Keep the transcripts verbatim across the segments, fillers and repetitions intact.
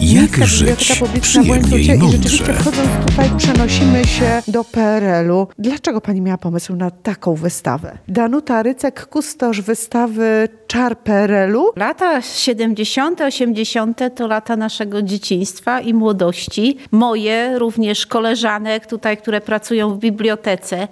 Jak żyć przyjemnie i mądrze. I rzeczywiście wchodząc tutaj przenosimy się do P R L-u. Dlaczego pani miała pomysł na taką wystawę? Danuta Rycek, kustosz wystawy Czar P R L-u. Lata siedemdziesiąte, osiemdziesiąte to lata naszego dzieciństwa i młodości. Moje, również koleżanek tutaj, które pracują w bibliotece.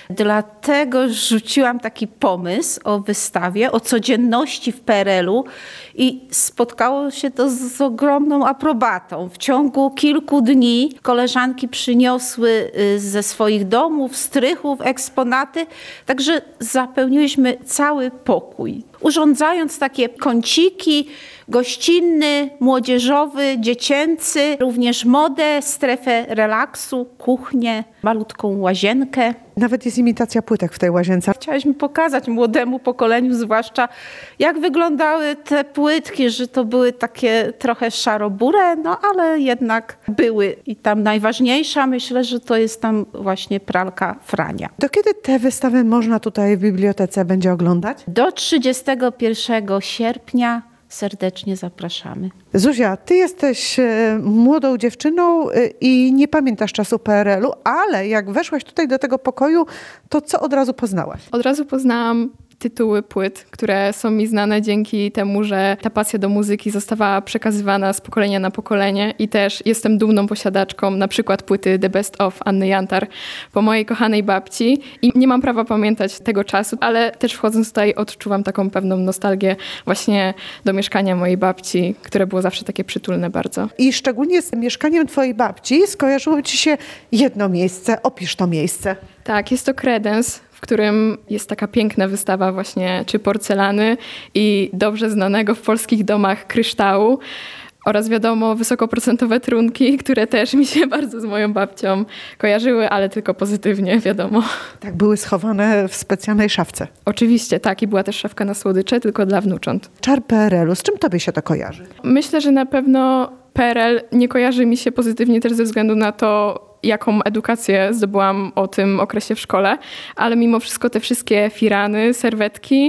Dlatego rzuciłam taki pomysł o wystawie, o codzienności w P R L-u i spotkało się to z ogromną aprobatą. W ciągu kilku dni koleżanki przyniosły ze swoich domów, strychów, eksponaty, także zapełniliśmy cały pokój. Urządzając takie kąciki, gościnny, młodzieżowy, dziecięcy, również modę, strefę relaksu, kuchnię, malutką łazienkę. Nawet jest imitacja płytek w tej łazience. Chciałyśmy pokazać młodemu pokoleniu zwłaszcza, jak wyglądały te płytki, że to były takie trochę szarobure, no ale jednak były. I tam najważniejsza, myślę, że to jest tam właśnie pralka Frania. Do kiedy te wystawy można tutaj w bibliotece będzie oglądać? Do trzydziestego pierwszego sierpnia. Serdecznie zapraszamy. Zuzia, ty jesteś e, młodą dziewczyną e, i nie pamiętasz czasu P R L-u, ale jak weszłaś tutaj do tego pokoju, to co od razu poznałaś? Od razu poznałam tytuły płyt, które są mi znane dzięki temu, że ta pasja do muzyki zostawała przekazywana z pokolenia na pokolenie i też jestem dumną posiadaczką na przykład płyty The Best of Anny Jantar po mojej kochanej babci i nie mam prawa pamiętać tego czasu, ale też wchodząc tutaj odczuwam taką pewną nostalgię właśnie do mieszkania mojej babci, które było zawsze takie przytulne bardzo. I szczególnie z mieszkaniem twojej babci skojarzyło ci się jedno miejsce. Opisz to miejsce. Tak, jest to kredens, w którym jest taka piękna wystawa właśnie czy porcelany i dobrze znanego w polskich domach kryształu oraz wiadomo wysokoprocentowe trunki, które też mi się bardzo z moją babcią kojarzyły, ale tylko pozytywnie, wiadomo. Tak, były schowane w specjalnej szafce. Oczywiście, tak, i była też szafka na słodycze, tylko dla wnucząt. Czar P R L-u, z czym tobie się to kojarzy? Myślę, że na pewno P R L nie kojarzy mi się pozytywnie też ze względu na to, jaką edukację zdobyłam o tym okresie w szkole, ale mimo wszystko te wszystkie firany, serwetki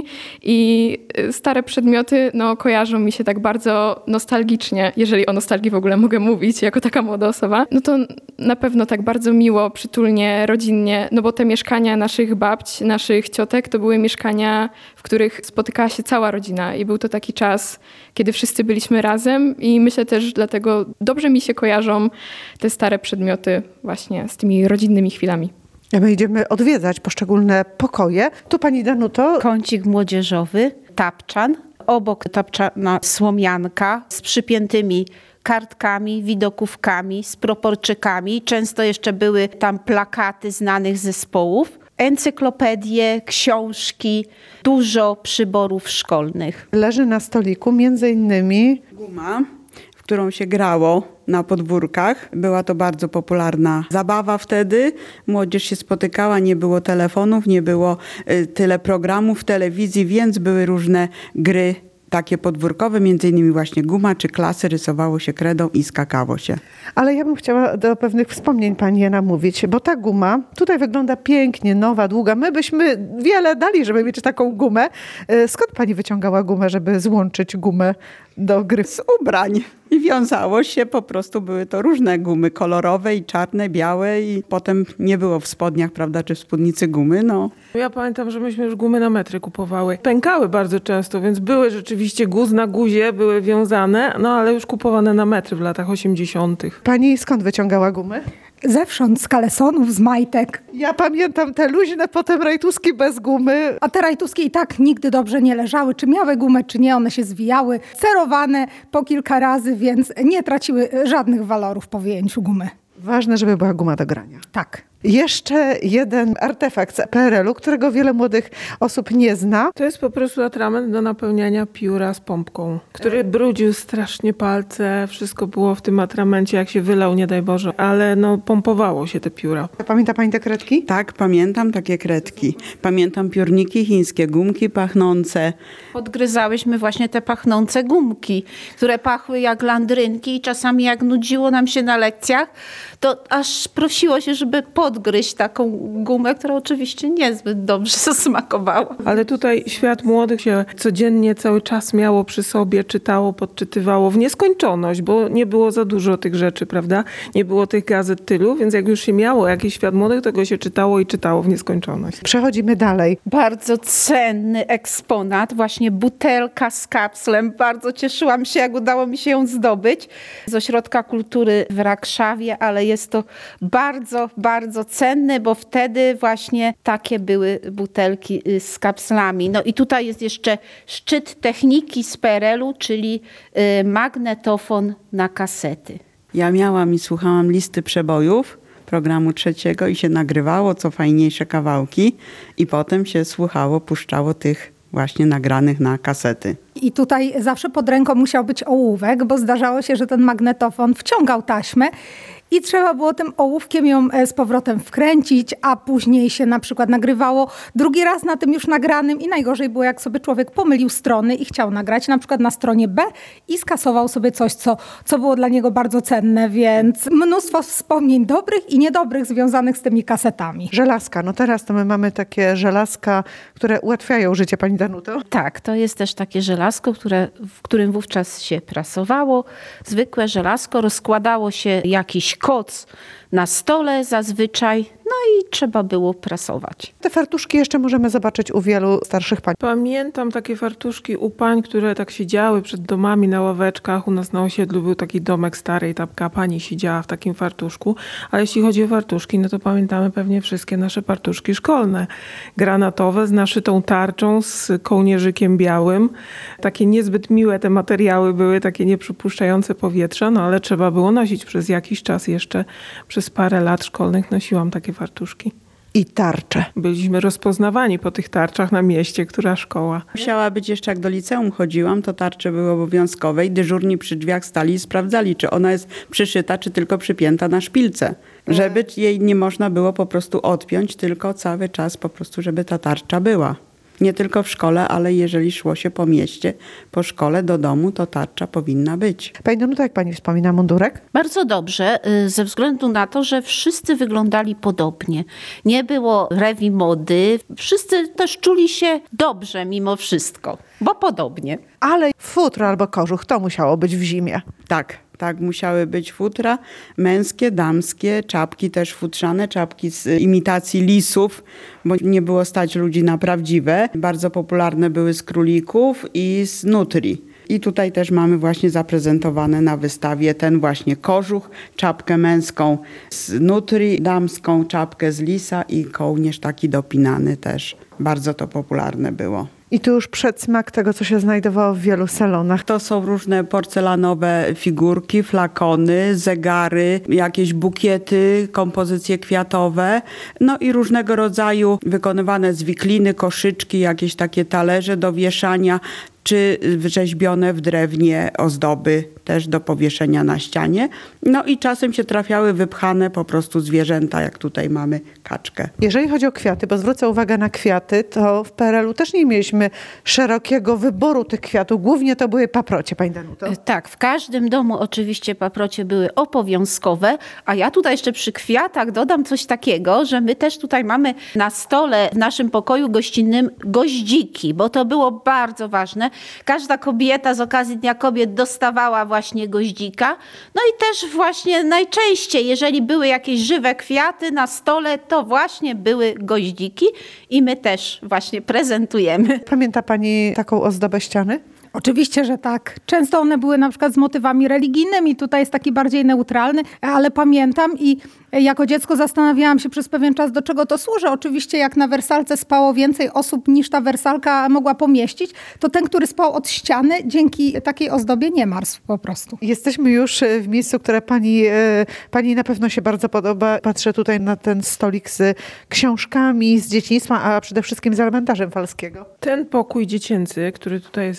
i stare przedmioty no, kojarzą mi się tak bardzo nostalgicznie, jeżeli o nostalgii w ogóle mogę mówić jako taka młoda osoba, no to na pewno tak bardzo miło, przytulnie, rodzinnie, no bo te mieszkania naszych babć, naszych ciotek to były mieszkania, w których spotykała się cała rodzina i był to taki czas, kiedy wszyscy byliśmy razem i myślę też dlatego dobrze mi się kojarzą te stare przedmioty właśnie z tymi rodzinnymi chwilami. My idziemy odwiedzać poszczególne pokoje. Tu pani Danuto. Kącik młodzieżowy, tapczan. Obok tapczana słomianka z przypiętymi kartkami, widokówkami, z proporczykami. Często jeszcze były tam plakaty znanych zespołów. Encyklopedie, książki, dużo przyborów szkolnych. Leży na stoliku między innymi guma, w którą się grało na podwórkach. Była to bardzo popularna zabawa wtedy. Młodzież się spotykała, nie było telefonów, nie było y, tyle programów w telewizji, więc były różne gry takie podwórkowe, między innymi właśnie guma czy klasy, rysowało się kredą i skakało się. Ale ja bym chciała do pewnych wspomnień pani namówić, bo ta guma tutaj wygląda pięknie, nowa, długa. My byśmy wiele dali, żeby mieć taką gumę. Skąd pani wyciągała gumę, żeby złączyć gumę do gry? Z ubrań. I wiązało się, po prostu były to różne gumy, kolorowe i czarne, białe i potem nie było w spodniach, prawda, czy w spódnicy gumy, no. Ja pamiętam, że myśmy już gumy na metry kupowały. Pękały bardzo często, więc były rzeczywiście guz na guzie, były wiązane, no ale już kupowane na metry w latach osiemdziesiątych. Pani skąd wyciągała gumy? Zewsząd, z kalesonów, z majtek. Ja pamiętam te luźne, potem rajtuski bez gumy. A te rajtuski i tak nigdy dobrze nie leżały. Czy miały gumę, czy nie, one się zwijały. Cerowane po kilka razy, więc nie traciły żadnych walorów po wyjęciu gumy. Ważne, żeby była guma do grania. Tak. Jeszcze jeden artefakt z P R L-u, którego wiele młodych osób nie zna. To jest po prostu atrament do napełniania pióra z pompką, który brudził strasznie palce. Wszystko było w tym atramencie, jak się wylał, nie daj Boże. Ale no, pompowało się te pióra. Pamięta pani te kredki? Tak, pamiętam takie kredki. Pamiętam piórniki chińskie, gumki pachnące. Odgryzałyśmy właśnie te pachnące gumki, które pachły jak landrynki i czasami jak nudziło nam się na lekcjach, to aż prosiło się, żeby po odgryźć taką gumę, która oczywiście niezbyt dobrze smakowała. Ale tutaj świat młodych się codziennie cały czas miało przy sobie, czytało, podczytywało w nieskończoność, bo nie było za dużo tych rzeczy, prawda? Nie było tych gazet tylu, więc jak już się miało jakiś świat młodych, to go się czytało i czytało w nieskończoność. Przechodzimy dalej. Bardzo cenny eksponat, właśnie butelka z kapslem. Bardzo cieszyłam się, jak udało mi się ją zdobyć z Ośrodka Kultury w Rakszawie, ale jest to bardzo, bardzo cenne, bo wtedy właśnie takie były butelki z kapslami. No i tutaj jest jeszcze szczyt techniki z P R L-u, czyli magnetofon na kasety. Ja miałam i słuchałam listy przebojów programu trzeciego i się nagrywało co fajniejsze kawałki i potem się słuchało, puszczało tych właśnie nagranych na kasety. I tutaj zawsze pod ręką musiał być ołówek, bo zdarzało się, że ten magnetofon wciągał taśmę i trzeba było tym ołówkiem ją z powrotem wkręcić, a później się na przykład nagrywało drugi raz na tym już nagranym i najgorzej było, jak sobie człowiek pomylił strony i chciał nagrać na przykład na stronie B i skasował sobie coś, co, co było dla niego bardzo cenne, więc mnóstwo wspomnień dobrych i niedobrych związanych z tymi kasetami. Żelazka. No teraz to my mamy takie żelazka, które ułatwiają życie, pani Danuto. Tak, to jest też takie żelazko, które, w którym wówczas się prasowało. Zwykłe żelazko, rozkładało się jakiś koc na stole zazwyczaj, no i trzeba było prasować. Te fartuszki jeszcze możemy zobaczyć u wielu starszych pań. Pamiętam takie fartuszki u pań, które tak siedziały przed domami na ławeczkach. U nas na osiedlu był taki domek stary i taka pani siedziała w takim fartuszku. A jeśli chodzi o fartuszki, no to pamiętamy pewnie wszystkie nasze fartuszki szkolne. Granatowe z naszytą tarczą, z kołnierzykiem białym. Takie niezbyt miłe te materiały były, takie nieprzypuszczające powietrza, no ale trzeba było nosić przez jakiś czas jeszcze. Przez parę lat szkolnych nosiłam takie fartuszki. I tarcze. Byliśmy rozpoznawani po tych tarczach na mieście, która szkoła. Musiała być jeszcze, jak do liceum chodziłam, to tarcze były obowiązkowe i dyżurni przy drzwiach stali i sprawdzali, czy ona jest przyszyta, czy tylko przypięta na szpilce. Żeby jej nie można było po prostu odpiąć, tylko cały czas po prostu, żeby ta tarcza była. Nie tylko w szkole, ale jeżeli szło się po mieście, po szkole do domu, to tarcza powinna być. Pani Danuto, jak pani wspomina mundurek? Bardzo dobrze, ze względu na to, że wszyscy wyglądali podobnie. Nie było rewi mody. Wszyscy też czuli się dobrze mimo wszystko, bo podobnie. Ale futro albo kożuch, to musiało być w zimie. Tak. Tak, musiały być futra męskie, damskie, czapki też futrzane, czapki z imitacji lisów, bo nie było stać ludzi na prawdziwe. Bardzo popularne były z królików i z nutrii. I tutaj też mamy właśnie zaprezentowane na wystawie ten właśnie kożuch, czapkę męską z nutrii, damską czapkę z lisa i kołnierz taki dopinany też. Bardzo to popularne było. I tu już przedsmak tego, co się znajdowało w wielu salonach. To są różne porcelanowe figurki, flakony, zegary, jakieś bukiety, kompozycje kwiatowe, no i różnego rodzaju wykonywane z wikliny, koszyczki, jakieś takie talerze do wieszania, czy wrzeźbione w drewnie ozdoby też do powieszenia na ścianie. No i czasem się trafiały wypchane po prostu zwierzęta, jak tutaj mamy kaczkę. Jeżeli chodzi o kwiaty, bo zwrócę uwagę na kwiaty, to w P R L-u też nie mieliśmy szerokiego wyboru tych kwiatów. Głównie to były paprocie, pani Danuto. Tak, w każdym domu oczywiście paprocie były obowiązkowe, a ja tutaj jeszcze przy kwiatach dodam coś takiego, że my też tutaj mamy na stole w naszym pokoju gościnnym goździki, bo to było bardzo ważne. Każda kobieta z okazji Dnia Kobiet dostawała właśnie goździka. No i też właśnie najczęściej, jeżeli były jakieś żywe kwiaty na stole, to właśnie były goździki i my też właśnie prezentujemy. Pamięta pani taką ozdobę ściany? Oczywiście, że tak. Często one były na przykład z motywami religijnymi, tutaj jest taki bardziej neutralny, ale pamiętam i jako dziecko zastanawiałam się przez pewien czas, do czego to służy. Oczywiście jak na wersalce spało więcej osób niż ta wersalka mogła pomieścić, to ten, który spał od ściany, dzięki takiej ozdobie nie marzł po prostu. Jesteśmy już w miejscu, które pani, pani na pewno się bardzo podoba. Patrzę tutaj na ten stolik z książkami z dzieciństwa, a przede wszystkim z elementarzem Falskiego. Ten pokój dziecięcy, który tutaj jest zaprezentowany,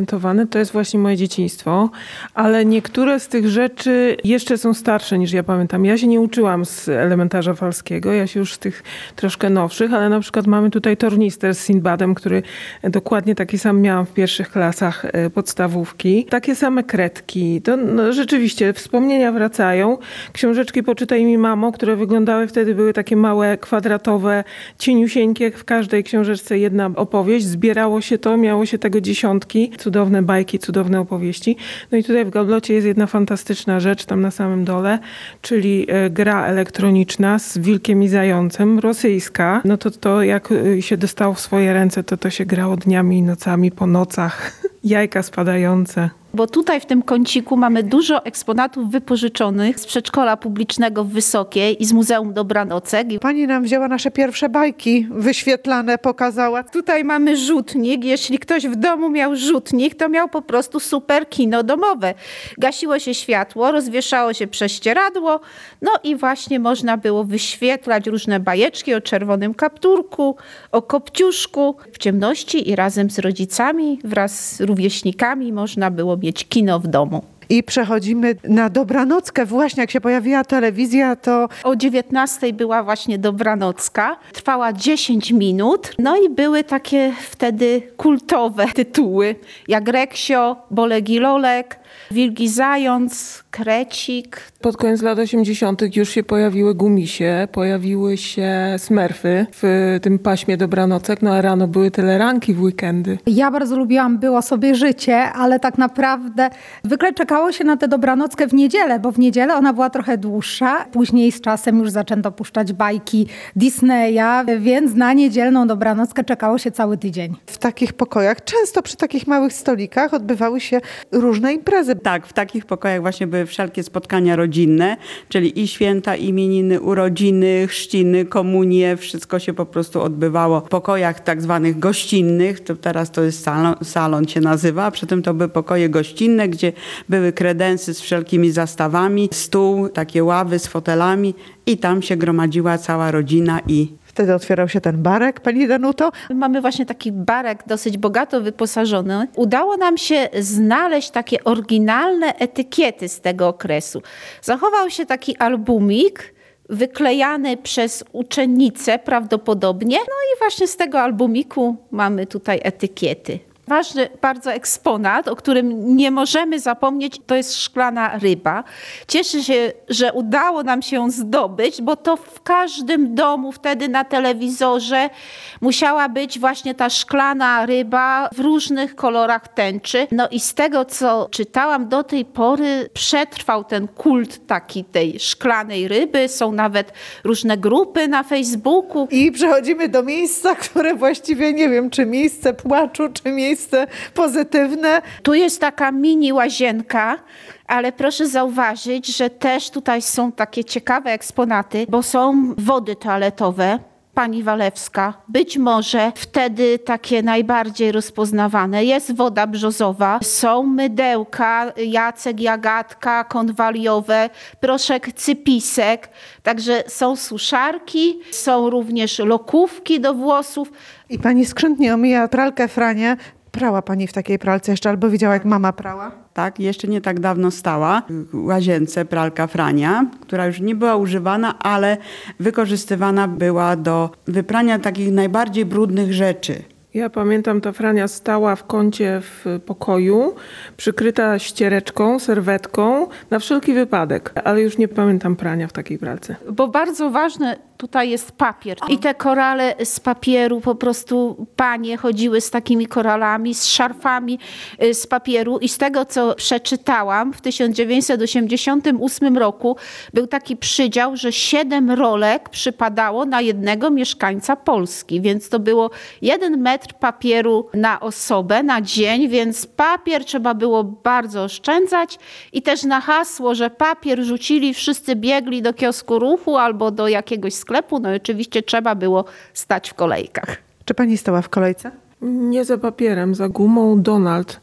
zorientowane, to jest właśnie moje dzieciństwo, ale niektóre z tych rzeczy jeszcze są starsze niż ja pamiętam. Ja się nie uczyłam z elementarza falskiego, ja się już z tych troszkę nowszych, ale na przykład mamy tutaj tornister z Sinbadem, który dokładnie taki sam miałam w pierwszych klasach podstawówki. Takie same kredki. To no, rzeczywiście wspomnienia wracają. Książeczki Poczytaj mi mamo, które wyglądały wtedy, były takie małe, kwadratowe, cieniusieńkie. W każdej książeczce jedna opowieść. Zbierało się to, miało się tego dziesiątki. Cudowne bajki, cudowne opowieści. No i tutaj w Gablocie jest jedna fantastyczna rzecz tam na samym dole, czyli gra elektroniczna z wilkiem i zającem, rosyjska. No to to jak się dostało w swoje ręce, to to się grało dniami i nocami, po nocach. Jajka spadające. Bo tutaj w tym kąciku mamy dużo eksponatów wypożyczonych z przedszkola publicznego w Wysokiej i z Muzeum Dobranocek. Pani nam wzięła nasze pierwsze bajki wyświetlane, pokazała. Tutaj mamy rzutnik. Jeśli ktoś w domu miał rzutnik, to miał po prostu super kino domowe. Gasiło się światło, rozwieszało się prześcieradło, no i właśnie można było wyświetlać różne bajeczki o czerwonym kapturku, o kopciuszku. W ciemności i razem z rodzicami, wraz z rówieśnikami można było mieć kino w domu. I przechodzimy na Dobranockę. Właśnie jak się pojawiła telewizja, to... O dziewiętnastej była właśnie Dobranocka. Trwała dziesięć minut. No i były takie wtedy kultowe tytuły, jak Reksio, Bolegi Lolek, Wilki Zając, Krecik. Pod koniec lat osiemdziesiątych już się pojawiły Gumisie, pojawiły się Smurfy w tym paśmie Dobranocek, no a rano były teleranki w weekendy. Ja bardzo lubiłam Było sobie życie, ale tak naprawdę zwykle czekało się na tę Dobranockę w niedzielę, bo w niedzielę ona była trochę dłuższa. Później z czasem już zaczęto puszczać bajki Disneya, więc na niedzielną Dobranockę czekało się cały tydzień. W takich pokojach, często przy takich małych stolikach odbywały się różne imprezy. Tak, w takich pokojach właśnie były wszelkie spotkania rodzinne, czyli i święta, imieniny, urodziny, chrzciny, komunie, wszystko się po prostu odbywało w pokojach tak zwanych gościnnych, to teraz to jest salon, salon się nazywa, a przy tym to były pokoje gościnne, gdzie były kredensy z wszelkimi zastawami, stół, takie ławy z fotelami i tam się gromadziła cała rodzina i Wtedy otwierał się ten barek, pani Danuto. Mamy właśnie taki barek dosyć bogato wyposażony. Udało nam się znaleźć takie oryginalne etykiety z tego okresu. Zachował się taki albumik wyklejany przez uczennicę prawdopodobnie. No i właśnie z tego albumiku mamy tutaj etykiety. Ważny bardzo eksponat, o którym nie możemy zapomnieć, to jest szklana ryba. Cieszę się, że udało nam się ją zdobyć, bo to w każdym domu wtedy na telewizorze musiała być właśnie ta szklana ryba w różnych kolorach tęczy. No i z tego, co czytałam do tej pory, przetrwał ten kult taki tej szklanej ryby. Są nawet różne grupy na Facebooku. I przechodzimy do miejsca, które właściwie nie wiem, czy miejsce płaczu, czy miejsce pozytywne. Tu jest taka mini łazienka, ale proszę zauważyć, że też tutaj są takie ciekawe eksponaty, bo są wody toaletowe. Pani Walewska, być może wtedy takie najbardziej rozpoznawane. Jest woda brzozowa, są mydełka, Jacek, Jagatka, konwaliowe, proszek Cypisek, także są suszarki, są również lokówki do włosów. I pani skrzętnie omija pralkę Franię. Prała pani w takiej pralce jeszcze, albo widziała, jak mama prała? Tak, jeszcze nie tak dawno stała w łazience pralka Frania, która już nie była używana, ale wykorzystywana była do wyprania takich najbardziej brudnych rzeczy. Ja pamiętam, ta Frania stała w kącie w pokoju, przykryta ściereczką, serwetką, na wszelki wypadek, ale już nie pamiętam prania w takiej pralce. Bo bardzo ważne tutaj jest papier. I te korale z papieru, po prostu panie chodziły z takimi koralami, z szarfami z papieru i z tego, co przeczytałam, w tysiąc dziewięćset osiemdziesiątym ósmym roku był taki przydział, że siedem rolek przypadało na jednego mieszkańca Polski, więc to było jeden metr papieru na osobę, na dzień, więc papier trzeba było bardzo oszczędzać i też na hasło, że papier rzucili, wszyscy biegli do kiosku Ruchu albo do jakiegoś sklepu, no i oczywiście trzeba było stać w kolejkach. Czy pani stała w kolejce? Nie za papierem, za gumą Donald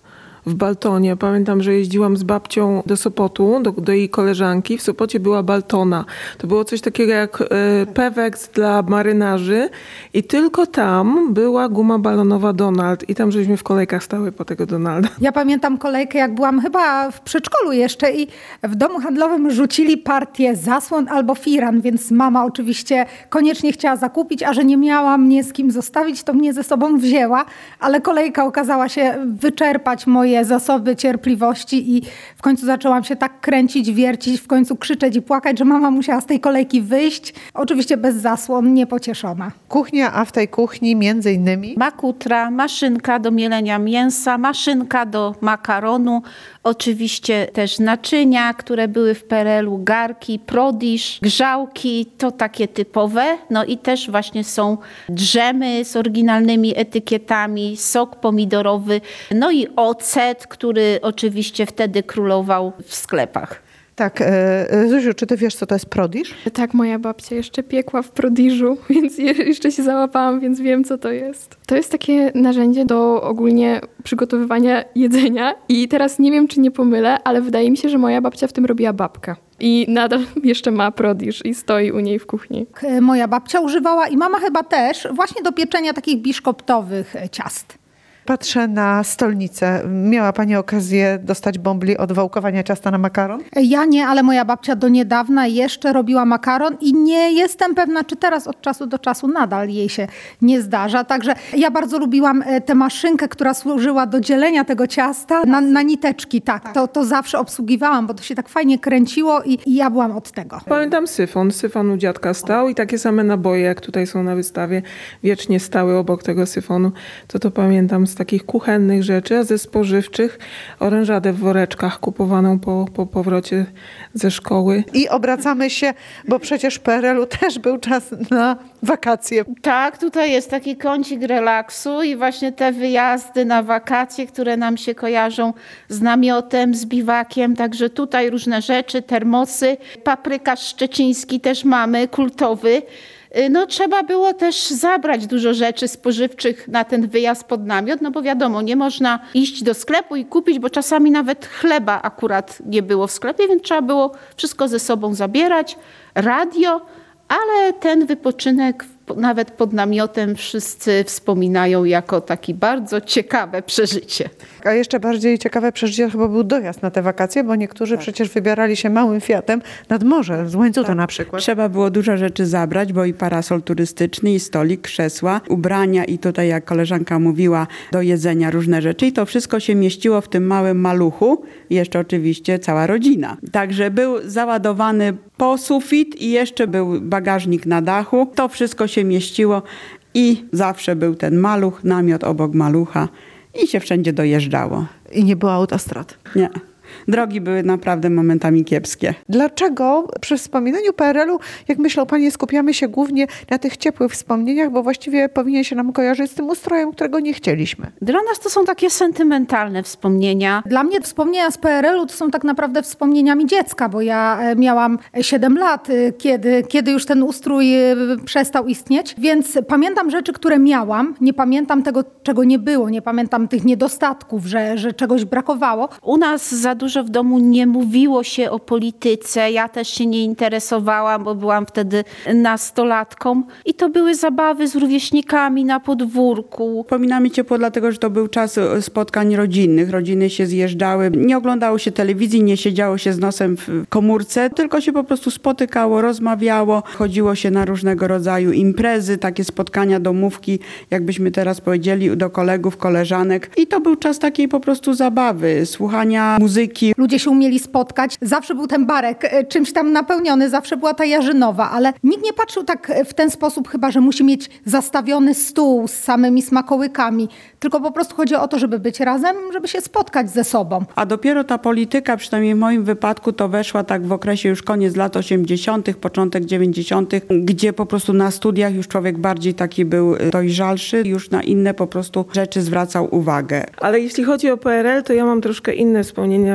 w Baltonie. Pamiętam, że jeździłam z babcią do Sopotu, do, do jej koleżanki. W Sopocie była Baltona. To było coś takiego jak e, Pewex dla marynarzy i tylko tam była guma balonowa Donald i tam żeśmy w kolejkach stały po tego Donalda. Ja pamiętam kolejkę, jak byłam chyba w przedszkolu jeszcze i w domu handlowym rzucili partię zasłon albo firan, więc mama oczywiście koniecznie chciała zakupić, a że nie miała mnie z kim zostawić, to mnie ze sobą wzięła, ale kolejka okazała się wyczerpać moje zasoby cierpliwości i w końcu zaczęłam się tak kręcić, wiercić, w końcu krzyczeć i płakać, że mama musiała z tej kolejki wyjść. Oczywiście bez zasłon, niepocieszona. Kuchnia, a w tej kuchni między innymi Makutra, maszynka do mielenia mięsa, maszynka do makaronu, oczywiście też naczynia, które były w P R L-u, garki, prodisz, grzałki, to takie typowe. No i też właśnie są drzemy z oryginalnymi etykietami, sok pomidorowy, no i ocet, który oczywiście wtedy królował w sklepach. Tak, Zuziu, czy ty wiesz, co to jest prodisz? Tak, moja babcia jeszcze piekła w prodiżu, więc jeszcze się załapałam, więc wiem, co to jest. To jest takie narzędzie do ogólnie przygotowywania jedzenia i teraz nie wiem, czy nie pomylę, ale wydaje mi się, że moja babcia w tym robiła babkę. I nadal jeszcze ma prodisz i stoi u niej w kuchni. Moja babcia używała i mama chyba też właśnie do pieczenia takich biszkoptowych ciast. Patrzę na stolnicę. Miała pani okazję dostać bąbli od wałkowania ciasta na makaron? Ja nie, ale moja babcia do niedawna jeszcze robiła makaron i nie jestem pewna, czy teraz od czasu do czasu nadal jej się nie zdarza. Także ja bardzo lubiłam tę maszynkę, która służyła do dzielenia tego ciasta na, na niteczki. Tak, tak. To, to zawsze obsługiwałam, bo to się tak fajnie kręciło i, i ja byłam od tego. Pamiętam syfon. Syfon u dziadka stał i takie same naboje, jak tutaj są na wystawie, wiecznie stały obok tego syfonu. To to pamiętam z takich kuchennych rzeczy, a ze spożywczych orężadę w woreczkach kupowaną po, po powrocie ze szkoły. I obracamy się, bo przecież w P R L-u też był czas na wakacje. Tak, tutaj jest taki kącik relaksu i właśnie te wyjazdy na wakacje, które nam się kojarzą z namiotem, z biwakiem, także tutaj różne rzeczy, termosy, paprykarz szczeciński też mamy, kultowy. No trzeba było też zabrać dużo rzeczy spożywczych na ten wyjazd pod namiot, no bo wiadomo, nie można iść do sklepu i kupić, bo czasami nawet chleba akurat nie było w sklepie, więc trzeba było wszystko ze sobą zabierać, radio, ale ten wypoczynek nawet pod namiotem wszyscy wspominają jako taki bardzo ciekawe przeżycie. A jeszcze bardziej ciekawe przeżycie chyba był dojazd na te wakacje, bo niektórzy tak. przecież wybierali się małym Fiatem nad morze, z Łańcuta tak. na przykład. Trzeba było dużo rzeczy zabrać, bo i parasol turystyczny, i stolik, krzesła, ubrania i tutaj, jak koleżanka mówiła, do jedzenia różne rzeczy. I to wszystko się mieściło w tym małym maluchu. I jeszcze oczywiście cała rodzina. Także był załadowany po sufit i jeszcze był bagażnik na dachu. To wszystko się mieściło i zawsze był ten maluch, namiot obok malucha i się wszędzie dojeżdżało. I nie było autostrad? Nie. Drogi były naprawdę momentami kiepskie. Dlaczego przy wspominaniu P R L-u, jak myślą Panie, skupiamy się głównie na tych ciepłych wspomnieniach, bo właściwie powinien się nam kojarzyć z tym ustrojem, którego nie chcieliśmy? Dla nas to są takie sentymentalne wspomnienia. Dla mnie wspomnienia z P R L-u to są tak naprawdę wspomnieniami dziecka, bo ja miałam siedem lat, kiedy, kiedy już ten ustrój przestał istnieć, więc pamiętam rzeczy, które miałam, nie pamiętam tego, czego nie było, nie pamiętam tych niedostatków, że, że czegoś brakowało. U nas za dużo w domu nie mówiło się o polityce. Ja też się nie interesowałam, bo byłam wtedy nastolatką. I to były zabawy z rówieśnikami na podwórku. Wspominamy ciepło, dlatego że to był czas spotkań rodzinnych. Rodziny się zjeżdżały. Nie oglądało się telewizji, nie siedziało się z nosem w komórce, tylko się po prostu spotykało, rozmawiało. Chodziło się na różnego rodzaju imprezy, takie spotkania, domówki, jakbyśmy teraz powiedzieli, do kolegów, koleżanek. I to był czas takiej po prostu zabawy, słuchania muzyki. Ludzie się umieli spotkać. Zawsze był ten barek czymś tam napełniony, zawsze była ta jarzynowa, ale nikt nie patrzył tak w ten sposób chyba, że musi mieć zastawiony stół z samymi smakołykami. Tylko po prostu chodzi o to, żeby być razem, żeby się spotkać ze sobą. A dopiero ta polityka, przynajmniej w moim wypadku, to weszła tak w okresie już koniec lat osiemdziesiątych, początek dziewięćdziesiątych, gdzie po prostu na studiach już człowiek bardziej taki był dojrzalszy, już na inne po prostu rzeczy zwracał uwagę. Ale jeśli chodzi o P R L, to ja mam troszkę inne wspomnienia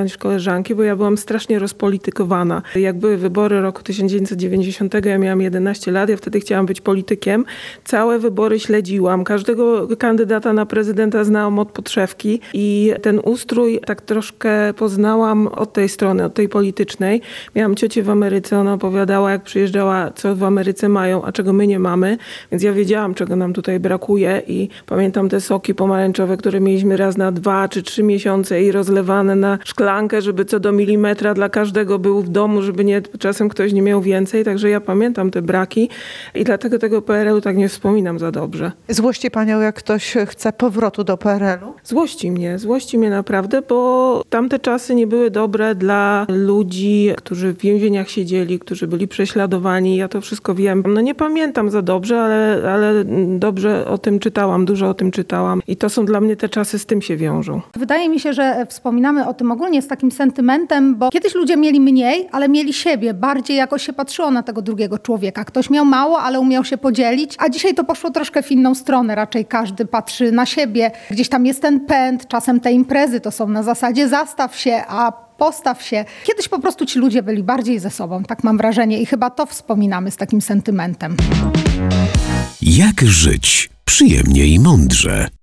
wspominać koleżanki, bo ja byłam strasznie rozpolitykowana. Jak były wybory roku tysiąc dziewięćset dziewięćdziesiątego, ja miałam jedenaście lat, ja wtedy chciałam być politykiem. Całe wybory śledziłam, każdego kandydata na prezydenta znałam od podszewki i ten ustrój tak troszkę poznałam od tej strony, od tej politycznej. Miałam ciocię w Ameryce, ona opowiadała, jak przyjeżdżała, co w Ameryce mają, a czego my nie mamy, więc ja wiedziałam, czego nam tutaj brakuje i pamiętam te soki pomarańczowe, które mieliśmy raz na dwa czy trzy miesiące i rozlewane na szklankę, żeby co do milimetra dla każdego był w domu, żeby nie, czasem ktoś nie miał więcej, także ja pamiętam te braki i dlatego tego P R L-u tak nie wspominam za dobrze. Złości panią, jak ktoś chce powrotu do P R L-u? Złości mnie, złości mnie naprawdę, bo tamte czasy nie były dobre dla ludzi, którzy w więzieniach siedzieli, którzy byli prześladowani. Ja to wszystko wiem. No nie pamiętam za dobrze, ale, ale dobrze o tym czytałam, dużo o tym czytałam i to są dla mnie te czasy, z tym się wiążą. Wydaje mi się, że wspominamy o tym ogólnie z takim sentymentem, bo kiedyś ludzie mieli mniej, ale mieli siebie. Bardziej jakoś się patrzyło na tego drugiego człowieka. Ktoś miał mało, ale umiał się podzielić, a dzisiaj to poszło troszkę w inną stronę. Raczej każdy patrzy na siebie. Gdzieś tam jest ten pęd, czasem te imprezy to są na zasadzie zastaw się, a postaw się. Kiedyś po prostu ci ludzie byli bardziej ze sobą, tak mam wrażenie i chyba to wspominamy z takim sentymentem. Jak żyć przyjemnie i mądrze?